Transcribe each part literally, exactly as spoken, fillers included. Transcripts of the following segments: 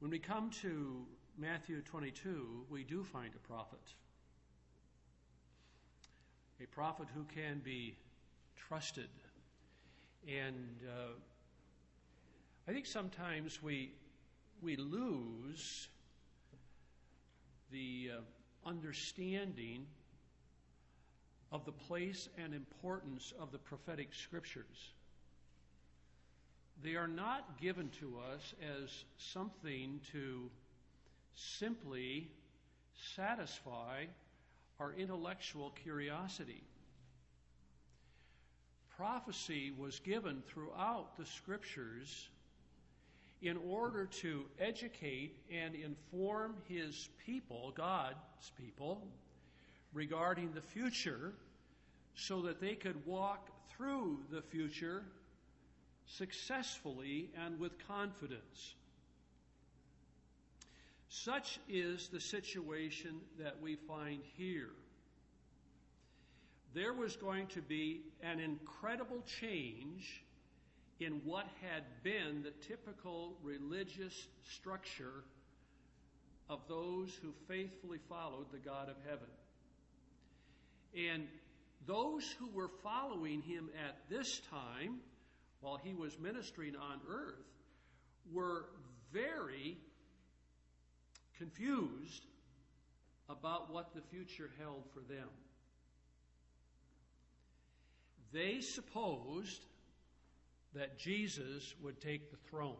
When we come to Matthew twenty-two, we do find a prophet. A prophet who can be trusted. And uh, I think sometimes we we lose the uh, understanding of the place and importance of the prophetic scriptures. They are not given to us as something to simply satisfy our intellectual curiosity. Prophecy was given throughout the scriptures in order to educate and inform his people, God's people, regarding the future so that they could walk through the future successfully and with confidence. Such is the situation that we find here. There was going to be an incredible change in what had been the typical religious structure of those who faithfully followed the God of heaven. And those who were following him at this time, while he was ministering on earth, were very confused about what the future held for them. They supposed that Jesus would take the throne.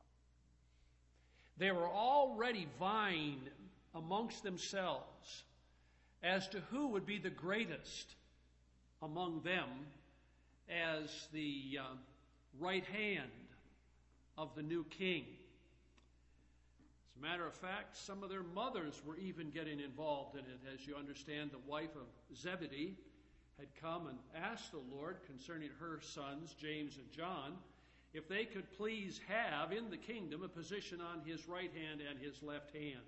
They were already vying amongst themselves as to who would be the greatest among them as the uh, right hand of the new king. As a matter of fact, some of their mothers were even getting involved in it. As you understand, the wife of Zebedee had come and asked the Lord concerning her sons, James and John, if they could please have in the kingdom a position on his right hand and his left hand.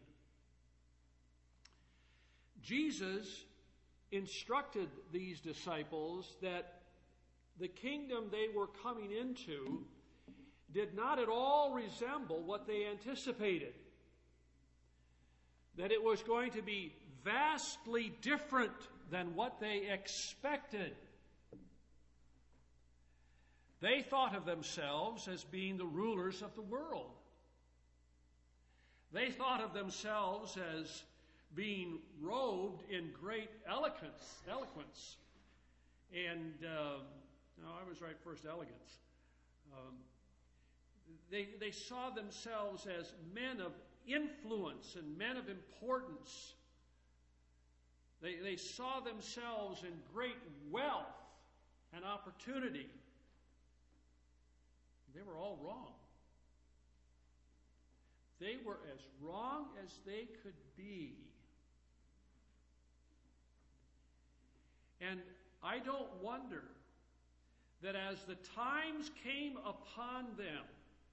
Jesus instructed these disciples that the kingdom they were coming into did not at all resemble what they anticipated. That it was going to be vastly different than what they expected. They thought of themselves as being the rulers of the world. They thought of themselves as being robed in great eloquence, eloquence. And, uh, no, I was right first, elegance. Um, they, they saw themselves as men of influence and men of importance. They, they saw themselves in great wealth and opportunity. They were all wrong. They were as wrong as they could be. And I don't wonder that as the times came upon them,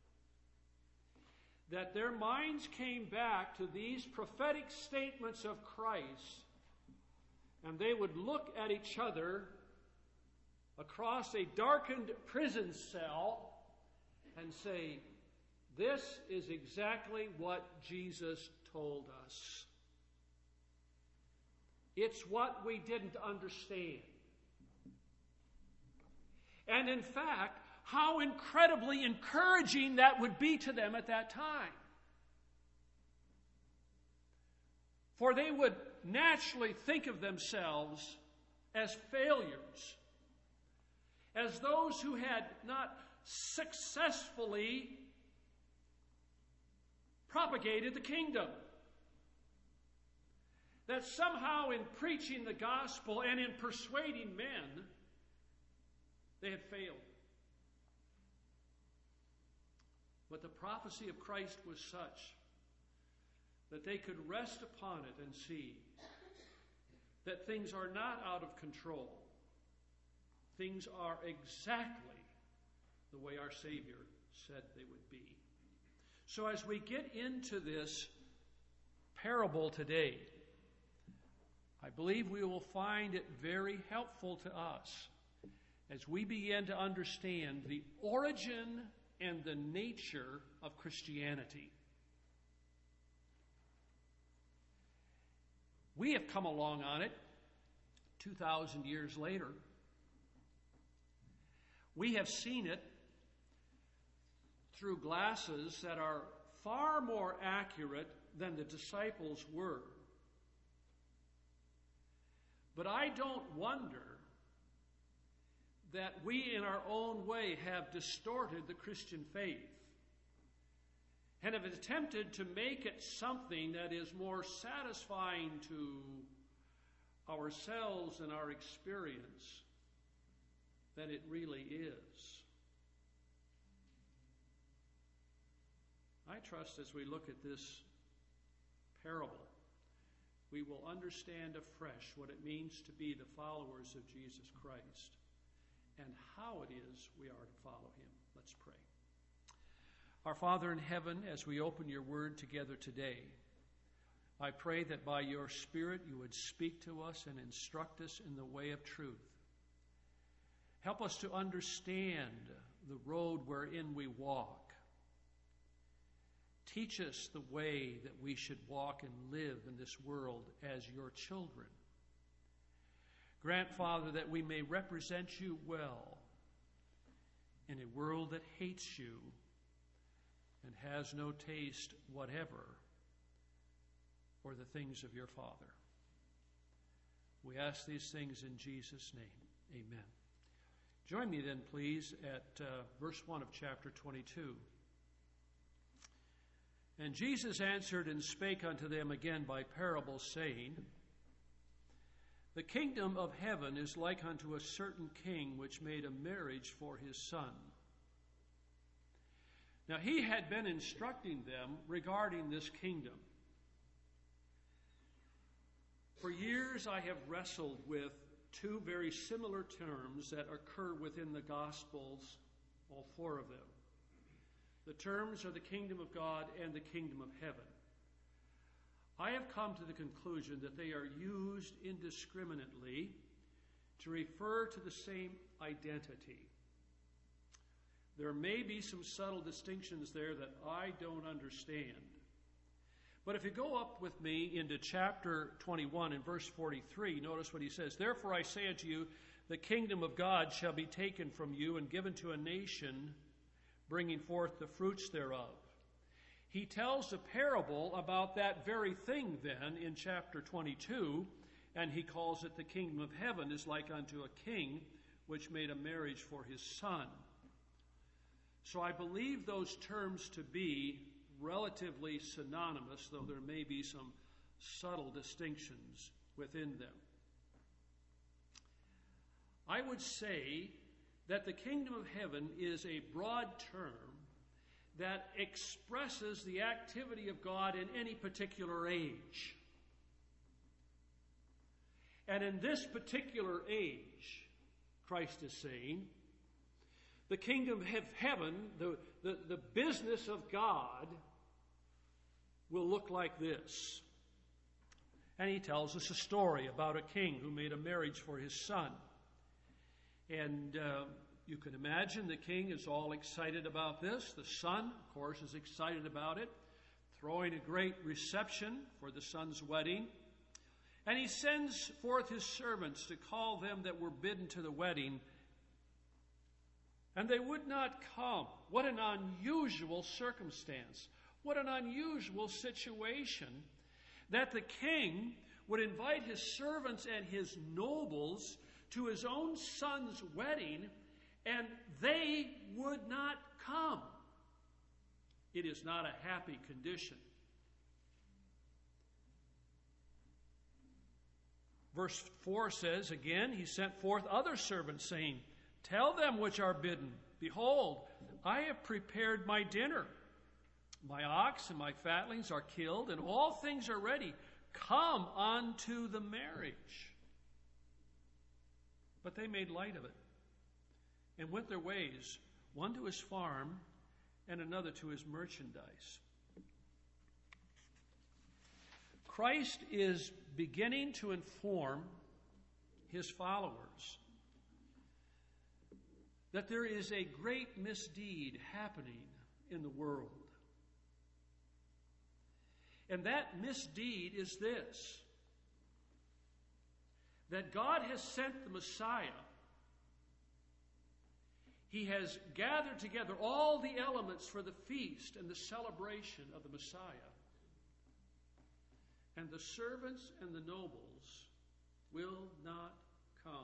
that their minds came back to these prophetic statements of Christ, and they would look at each other across a darkened prison cell and say, this is exactly what Jesus told us. It's what we didn't understand. And in fact, how incredibly encouraging that would be to them at that time. For they would naturally think of themselves as failures, as those who had not successfully propagated the kingdom. That somehow in preaching the gospel and in persuading men, they had failed. But the prophecy of Christ was such that they could rest upon it and see that things are not out of control. Things are exactly the way our Savior said they would be. So as we get into this parable today, I believe we will find it very helpful to us as we begin to understand the origin and the nature of Christianity. We have come along on it two thousand years later. We have seen it through glasses that are far more accurate than the disciples were. But I don't wonder that we in our own way have distorted the Christian faith and have attempted to make it something that is more satisfying to ourselves and our experience than it really is. I trust as we look at this parable, we will understand afresh what it means to be the followers of Jesus Christ and how it is we are to follow him. Let's pray. Our Father in heaven, as we open your word together today, I pray that by your Spirit you would speak to us and instruct us in the way of truth. Help us to understand the road wherein we walk. Teach us the way that we should walk and live in this world as your children. Grant, Father, that we may represent you well in a world that hates you and has no taste whatever for the things of your Father. We ask these things in Jesus' name. Amen. Join me then, please, at uh, verse one of chapter twenty-two. And Jesus answered and spake unto them again by parables, saying, The kingdom of heaven is like unto a certain king which made a marriage for his son. Now he had been instructing them regarding this kingdom. For years I have wrestled with two very similar terms that occur within the Gospels, all four of them. The terms are the kingdom of God and the kingdom of heaven. I have come to the conclusion that they are used indiscriminately to refer to the same identity. There may be some subtle distinctions there that I don't understand. But if you go up with me into chapter twenty-one and verse forty-three, notice what he says. Therefore I say unto you, the kingdom of God shall be taken from you and given to a nation, bringing forth the fruits thereof. He tells a parable about that very thing then in chapter twenty-two, and he calls it the kingdom of heaven is like unto a king which made a marriage for his son. So I believe those terms to be relatively synonymous, though there may be some subtle distinctions within them. I would say that the kingdom of heaven is a broad term that expresses the activity of God in any particular age. And in this particular age, Christ is saying, the kingdom of heaven, the, the, the business of God, will look like this. And he tells us a story about a king who made a marriage for his son. And uh, you can imagine the king is all excited about this. The son, of course, is excited about it, throwing a great reception for the son's wedding. And he sends forth his servants to call them that were bidden to the wedding, and they would not come. What an unusual circumstance. What an unusual situation that the king would invite his servants and his nobles to his own son's wedding, and they would not come. It is not a happy condition. Verse four says, again, he sent forth other servants, saying, Tell them which are bidden, Behold, I have prepared my dinner. My ox and my fatlings are killed, and all things are ready. Come unto the marriage. But they made light of it, and went their ways, one to his farm, and another to his merchandise. Christ is beginning to inform his followers that there is a great misdeed happening in the world. And that misdeed is this: that God has sent the Messiah, He has gathered together all the elements for the feast and the celebration of the Messiah. And the servants and the nobles will not come.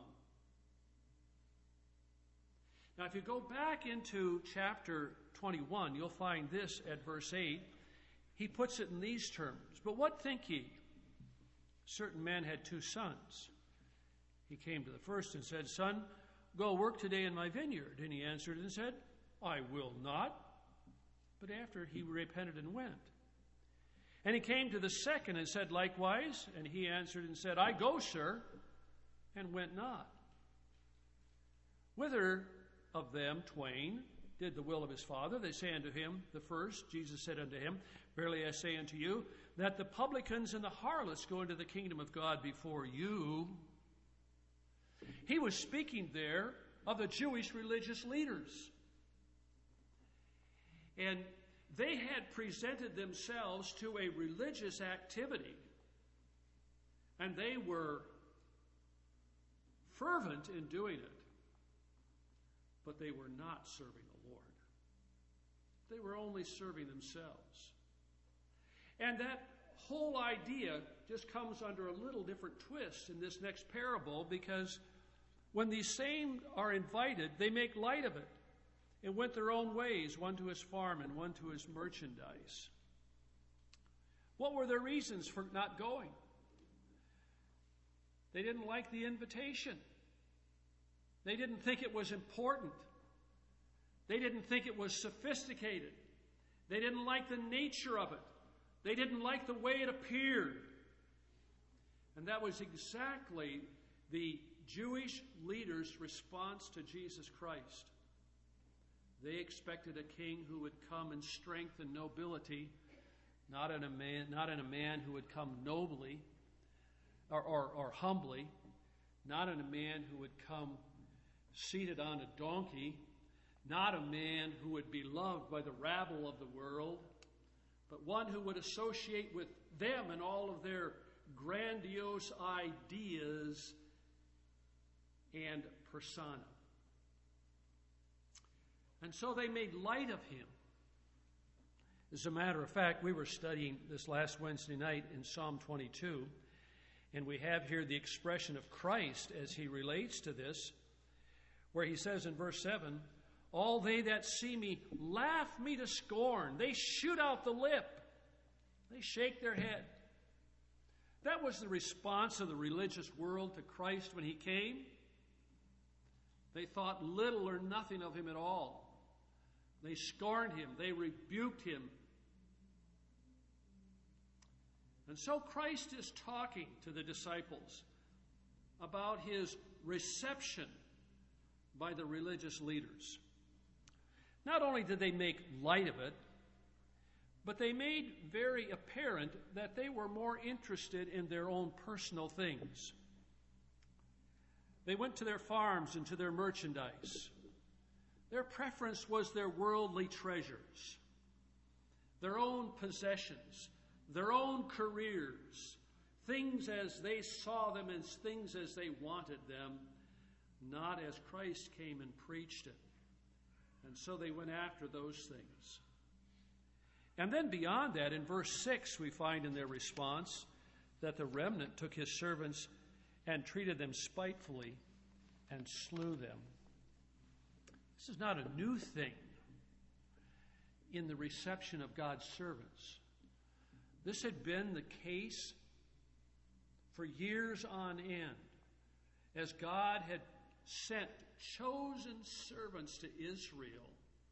Now, if you go back into chapter twenty-one, you'll find this at verse eight. He puts it in these terms. But what think ye? Certain men had two sons. He came to the first and said, Son, go work today in my vineyard. And he answered and said, I will not. But after he repented and went. And he came to the second and said likewise. And he answered and said, I go, sir, and went not. Whither of them twain did the will of his father? They say unto him, the first. Jesus said unto him, Verily I say unto you, that the publicans and the harlots go into the kingdom of God before you. He was speaking there of the Jewish religious leaders. And they had presented themselves to a religious activity. And they were fervent in doing it. But they were not serving the Lord. They were only serving themselves. And that whole idea just comes under a little different twist in this next parable, because when these same are invited, they make light of it and went their own ways, one to his farm and one to his merchandise. What were their reasons for not going? They didn't like the invitation. They didn't think it was important. They didn't think it was sophisticated. They didn't like the nature of it. They didn't like the way it appeared. And that was exactly the Jewish leaders' response to Jesus Christ. They expected a king who would come in strength and nobility, not in a man, not in a man who would come nobly or, or, or humbly, not in a man who would come seated on a donkey, not a man who would be loved by the rabble of the world, but one who would associate with them and all of their grandiose ideas and persona. And so they made light of him. As a matter of fact, we were studying this last Wednesday night in Psalm twenty-two, and we have here the expression of Christ as he relates to this, where he says in verse seven, all they that see me laugh me to scorn. They shoot out the lip. They shake their head. That was the response of the religious world to Christ when he came. They thought little or nothing of him at all. They scorned him. They rebuked him. And so Christ is talking to the disciples about his reception by the religious leaders. Not only did they make light of it, but they made very apparent that they were more interested in their own personal things. They went to their farms and to their merchandise. Their preference was their worldly treasures, their own possessions, their own careers, things as they saw them, as things as they wanted them, not as Christ came and preached it. And so they went after those things. And then beyond that, in verse six, we find in their response that the remnant took his servants and treated them spitefully and slew them. This is not a new thing in the reception of God's servants. This had been the case for years on end, as God had sent chosen servants to Israel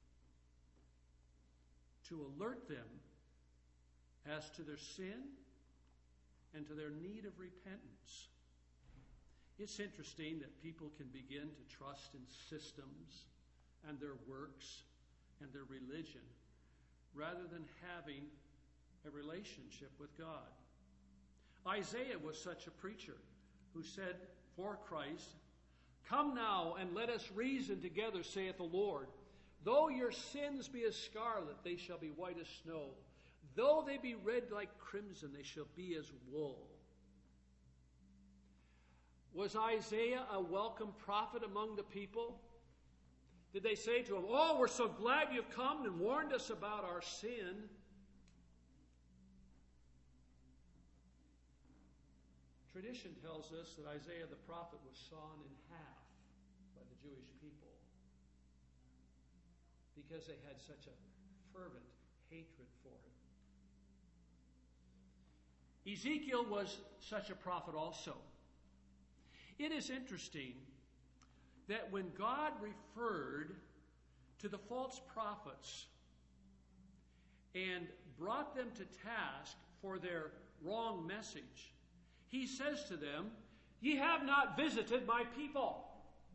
to alert them as to their sin and to their need of repentance. It's interesting that people can begin to trust in systems and their works and their religion rather than having a relationship with God. Isaiah was such a preacher who said for Christ, "Come now and let us reason together, saith the Lord. Though your sins be as scarlet, they shall be white as snow. Though they be red like crimson, they shall be as wool." Was Isaiah a welcome prophet among the people? Did they say to him, "Oh, we're so glad you've come and warned us about our sin"? Tradition tells us that Isaiah the prophet was sawn in half by the Jewish people because they had such a fervent hatred for him. Ezekiel was such a prophet also. It is interesting that when God referred to the false prophets and brought them to task for their wrong message, he says to them, "Ye have not visited my people."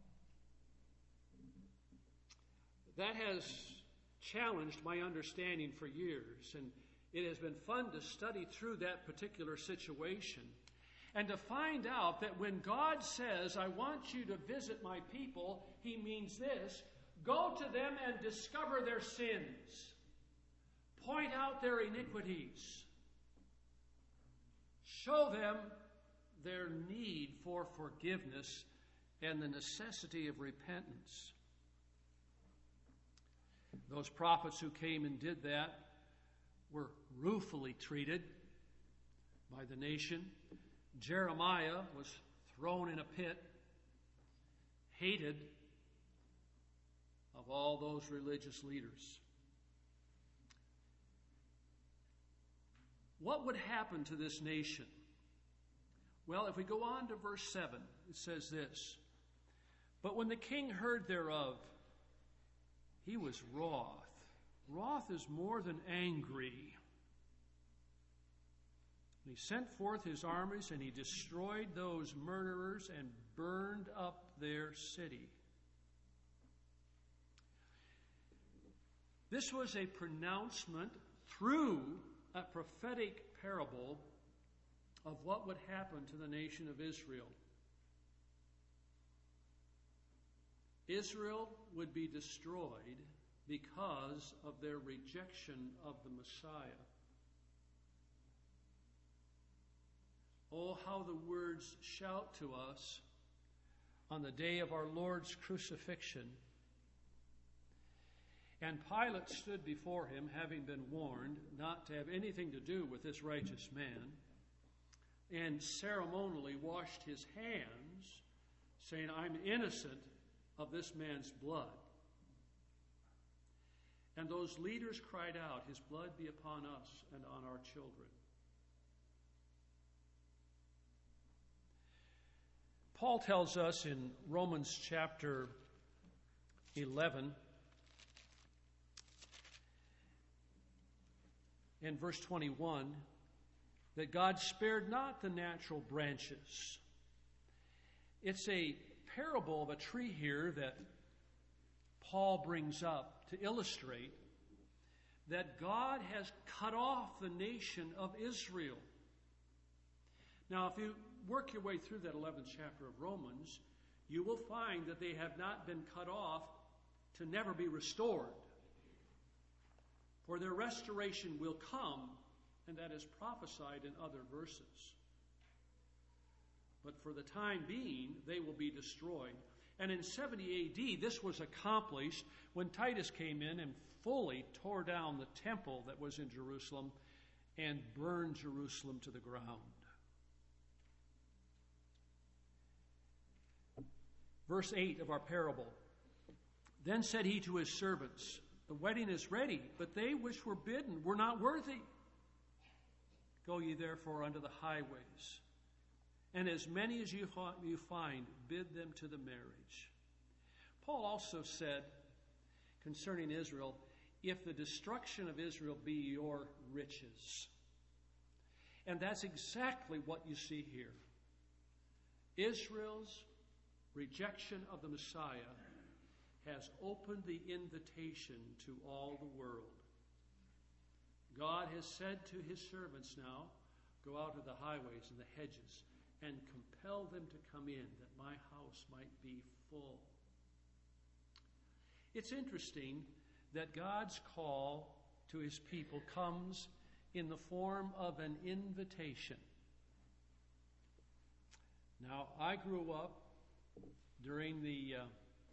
That has challenged my understanding for years, and it has been fun to study through that particular situation and to find out that when God says, "I want you to visit my people," he means this: go to them and discover their sins. Point out their iniquities. Show them their need for forgiveness and the necessity of repentance. Those prophets who came and did that were ruefully treated by the nation. Jeremiah was thrown in a pit, hated of all those religious leaders. What would happen to this nation? Well, if we go on to verse seven, it says this: "But when the king heard thereof, he was wroth." Wroth is more than angry. And he sent forth his armies, and he destroyed those murderers and burned up their city. This was a pronouncement through a prophetic parable of what would happen to the nation of Israel. Israel would be destroyed because of their rejection of the Messiah. Oh, how the words shout to us on the day of our Lord's crucifixion. "And Pilate stood before him, having been warned not to have anything to do with this righteous man, and ceremonially washed his hands, saying, 'I'm innocent of this man's blood.' And those leaders cried out, 'His blood be upon us and on our children.'" Paul tells us in Romans chapter eleven, in verse twenty-one, that God spared not the natural branches. It's a parable of a tree here that Paul brings up to illustrate that God has cut off the nation of Israel. Now, if you work your way through that eleventh chapter of Romans, you will find that they have not been cut off to never be restored. For their restoration will come, and that is prophesied in other verses. But for the time being, they will be destroyed. And in seventy A D, this was accomplished when Titus came in and fully tore down the temple that was in Jerusalem and burned Jerusalem to the ground. Verse eight of our parable. "Then said he to his servants, The wedding is ready, but they which were bidden were not worthy. Go ye therefore unto the highways, and as many as you find, bid them to the marriage." Paul also said concerning Israel, "If the destruction of Israel be your riches." And that's exactly what you see here. Israel's rejection of the Messiah has opened the invitation to all the world. God has said to his servants now, "Go out to the highways and the hedges and compel them to come in, that my house might be full." It's interesting that God's call to his people comes in the form of an invitation. Now, I grew up during the uh,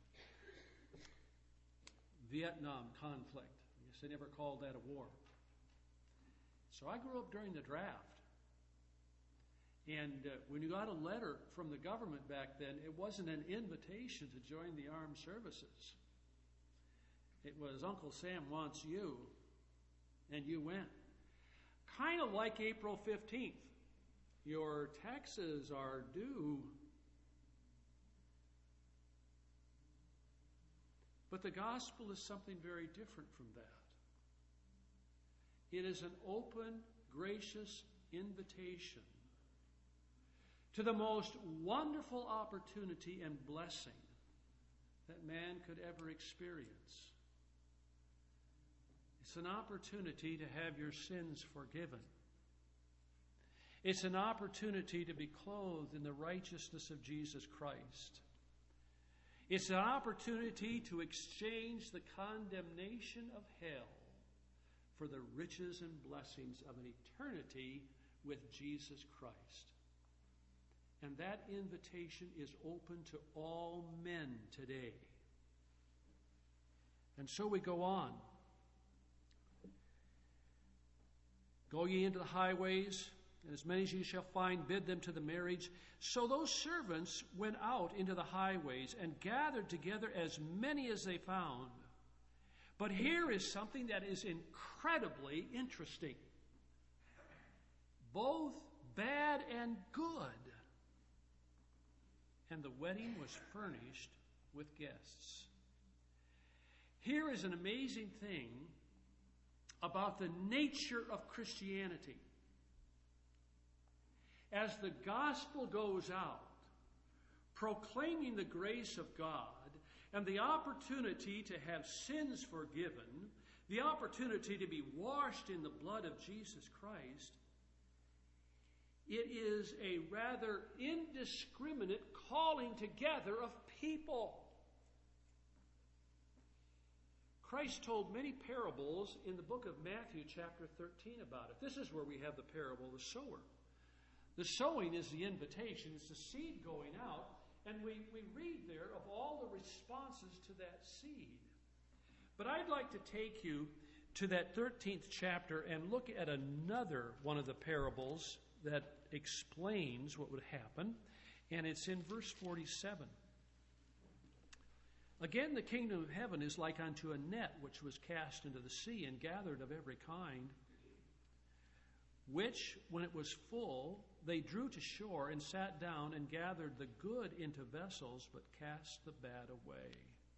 Vietnam conflict. I guess they never called that a war. So I grew up during the draft. And uh, when you got a letter from the government back then, it wasn't an invitation to join the armed services. It was, Uncle Sam wants you, and you went. Kind of like April fifteenth. Your taxes are due. But the gospel is something very different from that. It is an open, gracious invitation to the most wonderful opportunity and blessing that man could ever experience. It's an opportunity to have your sins forgiven. It's an opportunity to be clothed in the righteousness of Jesus Christ. It's an opportunity to exchange the condemnation of hell for the riches and blessings of an eternity with Jesus Christ. And that invitation is open to all men today. And so we go on. Go ye into the highways, and as many as ye shall find, bid them to the marriage. So those servants went out into the highways and gathered together as many as they found. But here is something that is incredibly interesting. Both bad and good. And the wedding was furnished with guests. Here is an amazing thing about the nature of Christianity. As the gospel goes out, proclaiming the grace of God and the opportunity to have sins forgiven, the opportunity to be washed in the blood of Jesus Christ, it is a rather indiscriminate calling together of people. Christ told many parables in the book of Matthew chapter thirteen about it. This is where we have the parable of the sower. The sowing is the invitation. It's the seed going out. And we, we read there of all the responses to that seed. But I'd like to take you to that thirteenth chapter and look at another one of the parables that explains what would happen. And it's in verse forty-seven. Again, the kingdom of heaven is like unto a net which was cast into the sea and gathered of every kind, which, when it was full, they drew to shore and sat down and gathered the good into vessels, but cast the bad away.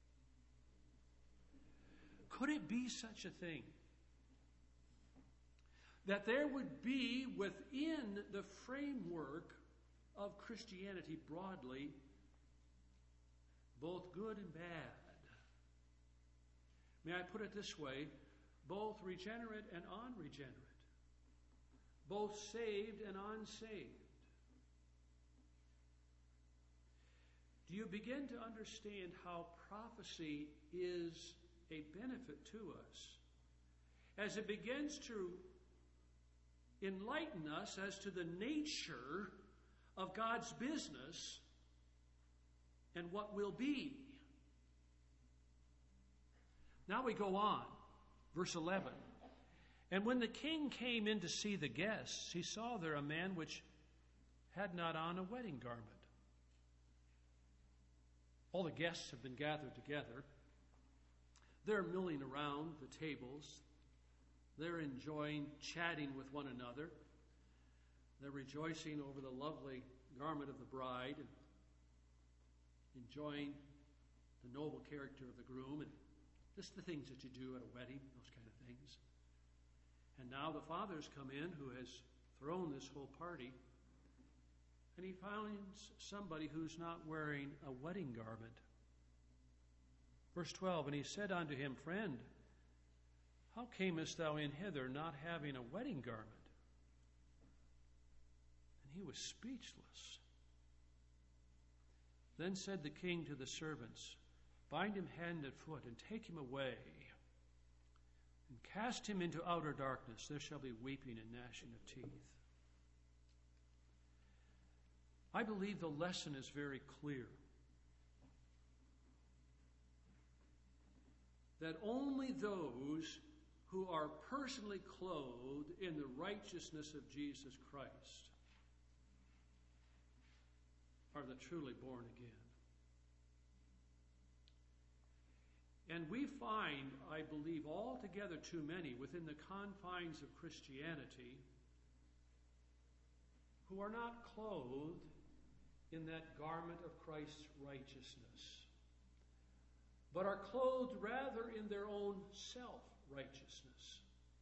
Could it be such a thing that there would be within the framework of Christianity broadly both good and bad? May I put it this way? Both regenerate and unregenerate. Both saved and unsaved. Do you begin to understand how prophecy is a benefit to us? As it begins to enlighten us as to the nature of God's business and what will be. Now we go on. Verse eleven. And when the king came in to see the guests, he saw there a man which had not on a wedding garment. All the guests have been gathered together. They're milling around the tables. They're enjoying chatting with one another. They're rejoicing over the lovely garment of the bride and enjoying the noble character of the groom and just the things that you do at a wedding, those kind of things. And now the father's come in who has thrown this whole party, and he finds somebody who's not wearing a wedding garment. Verse twelve, and he said unto him, Friend, how camest thou in hither not having a wedding garment? And he was speechless. Then said the king to the servants, Bind him hand and foot, and take him away, and cast him into outer darkness. There shall be weeping and gnashing of teeth. I believe the lesson is very clear. That only those who are personally clothed in the righteousness of Jesus Christ are the truly born again. And we find, I believe, altogether too many within the confines of Christianity who are not clothed in that garment of Christ's righteousness, but are clothed rather in their own self-righteousness.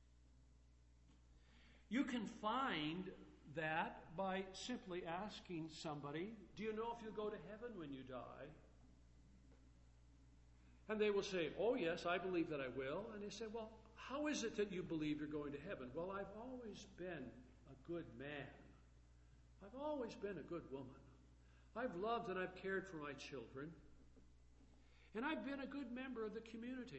You can find that by simply asking somebody, do you know if you'll go to heaven when you die? And they will say, oh yes, I believe that I will. And they say, well, how is it that you believe you're going to heaven? Well, I've always been a good man. I've always been a good woman. I've loved and I've cared for my children. And I've been a good member of the community.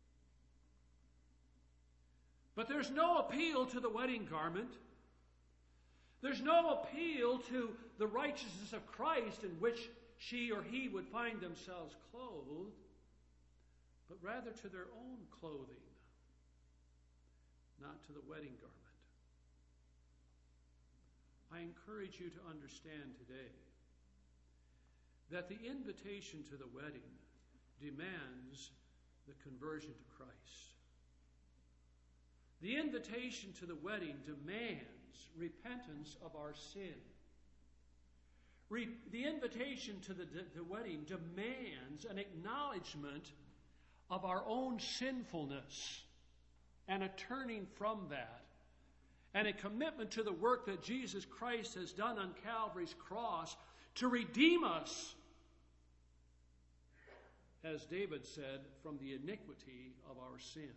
But there's no appeal to the wedding garment. There's no appeal to the righteousness of Christ in which she or he would find themselves clothed, but rather to their own clothing, not to the wedding garment. I encourage you to understand today that the invitation to the wedding demands the conversion to Christ. The invitation to the wedding demands repentance of our sin. Re- the invitation to the, the wedding demands an acknowledgement of our own sinfulness and a turning from that, and a commitment to the work that Jesus Christ has done on Calvary's cross to redeem us, as David said, from the iniquity of our sin.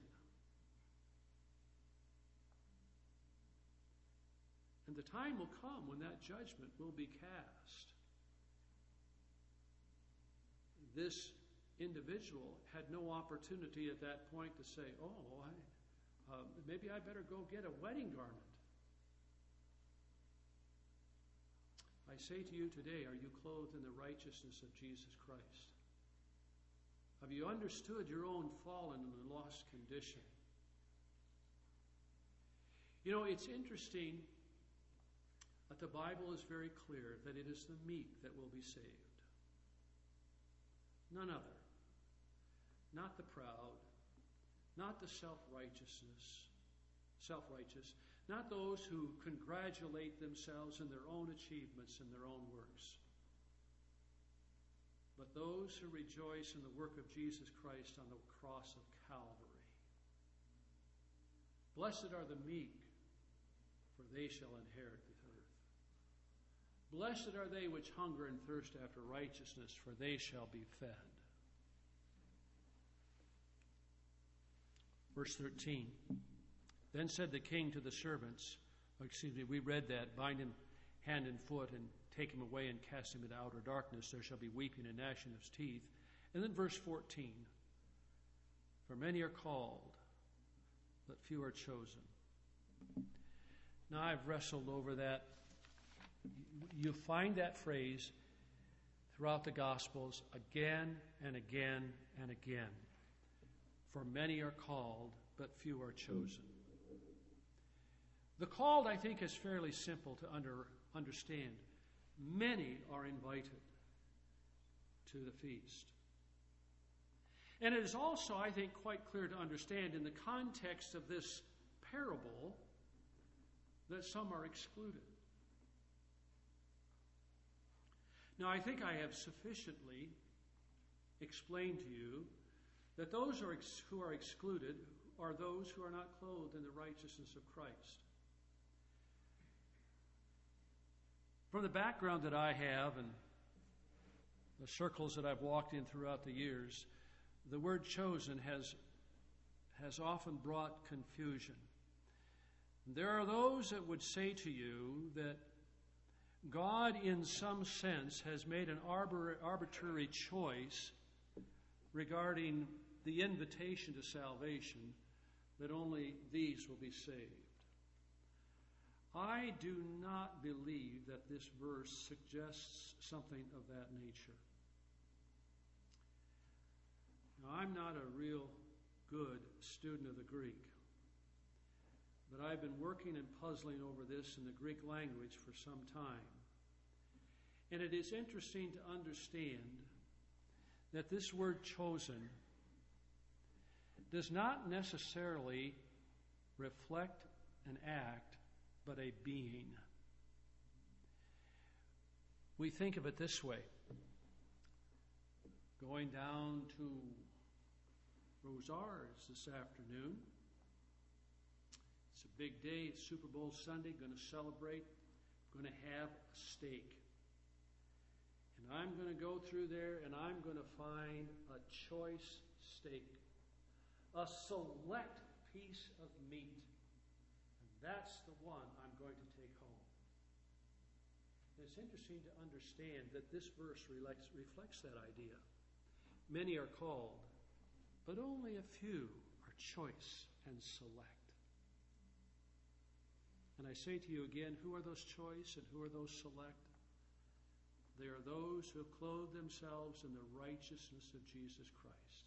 And the time will come when that judgment will be cast. This individual had no opportunity at that point to say, oh, I, uh, maybe I better go get a wedding garment. I say to you today, are you clothed in the righteousness of Jesus Christ? Have you understood your own fallen and lost condition? You know, it's interesting that the Bible is very clear that it is the meek that will be saved. None other. Not the proud, not the self-righteousness, self-righteous, not those who congratulate themselves in their own achievements and their own works, but those who rejoice in the work of Jesus Christ on the cross of Calvary. Blessed are the meek, for they shall inherit the earth. Blessed are they which hunger and thirst after righteousness, for they shall be fed. Verse thirteen, then said the king to the servants, oh, excuse me, we read that, bind him hand and foot and take him away and cast him into outer darkness. There shall be weeping and gnashing of teeth. And then verse fourteen, for many are called, but few are chosen. Now I've wrestled over that. You find that phrase throughout the Gospels again and again and again. For many are called, but few are chosen. The called, I think, is fairly simple to under, understand. Many are invited to the feast. And it is also, I think, quite clear to understand in the context of this parable that some are excluded. Now, I think I have sufficiently explained to you that those who are, ex- who are excluded are those who are not clothed in the righteousness of Christ. From the background that I have and the circles that I've walked in throughout the years, the word chosen has, has often brought confusion. There are those that would say to you that God, in some sense, has made an arbor- arbitrary choice regarding the invitation to salvation, that only these will be saved. I do not believe that this verse suggests something of that nature. Now, I'm not a real good student of the Greek, but I've been working and puzzling over this in the Greek language for some time. And it is interesting to understand that this word chosen does not necessarily reflect an act, but a being. We think of it this way. Going down to Rosars this afternoon. It's a big day. It's Super Bowl Sunday. Going to celebrate. Going to have a steak. And I'm going to go through there and I'm going to find a choice steak. A select piece of meat. And that's the one I'm going to take home. And it's interesting to understand that this verse reflects, reflects that idea. Many are called, but only a few are choice and select. And I say to you again, who are those choice and who are those select? They are those who have clothed themselves in the righteousness of Jesus Christ.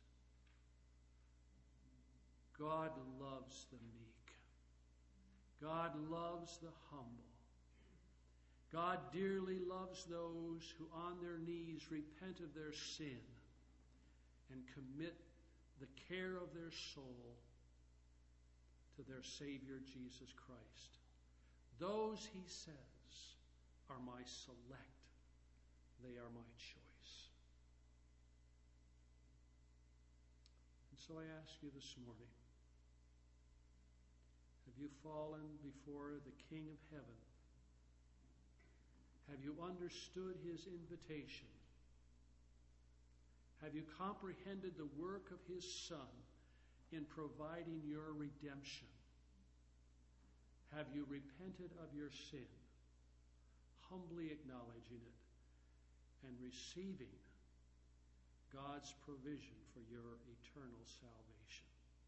God loves the meek. God loves the humble. God dearly loves those who on their knees repent of their sin and commit the care of their soul to their Savior Jesus Christ. Those, he says, are my select. They are my choice. And so I ask you this morning, have you fallen before the King of Heaven? Have you understood his invitation? Have you comprehended the work of his Son in providing your redemption? Have you repented of your sin, humbly acknowledging it and receiving God's provision for your eternal salvation?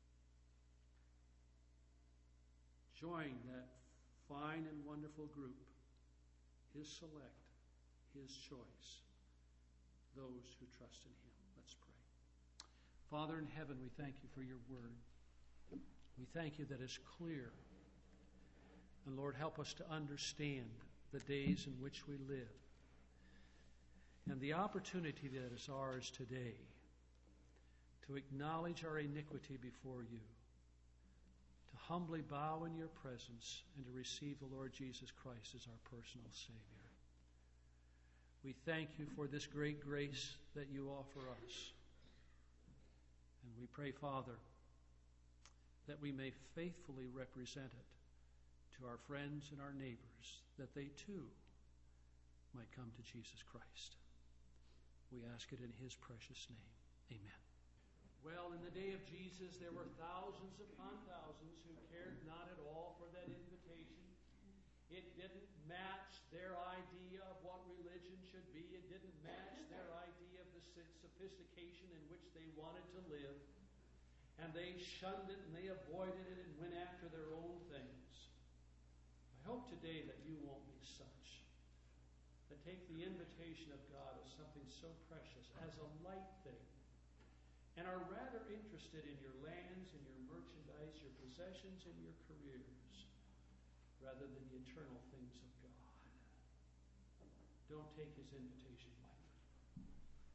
Join that fine and wonderful group, his select, his choice, those who trust in him. Let's pray. Father in heaven, we thank you for your word. We thank you that it's clear. And Lord, help us to understand the days in which we live and the opportunity that is ours today to acknowledge our iniquity before you, to humbly bow in your presence, and to receive the Lord Jesus Christ as our personal Savior. We thank you for this great grace that you offer us. And we pray, Father, that we may faithfully represent it to our friends and our neighbors, that they too might come to Jesus Christ. We ask it in his precious name. Amen. Well, in the day of Jesus, there were thousands upon thousands who cared not at all for that invitation. It didn't match their idea of what religion should be. It didn't match their idea of the sophistication in which they wanted to live. And they shunned it and they avoided it and went after their own things. I hope today that you won't be such. That take the invitation of God as something so precious, as a light thing, and are rather interested in your lands and your merchandise, your possessions and your careers, rather than the eternal things of God. Don't take his invitation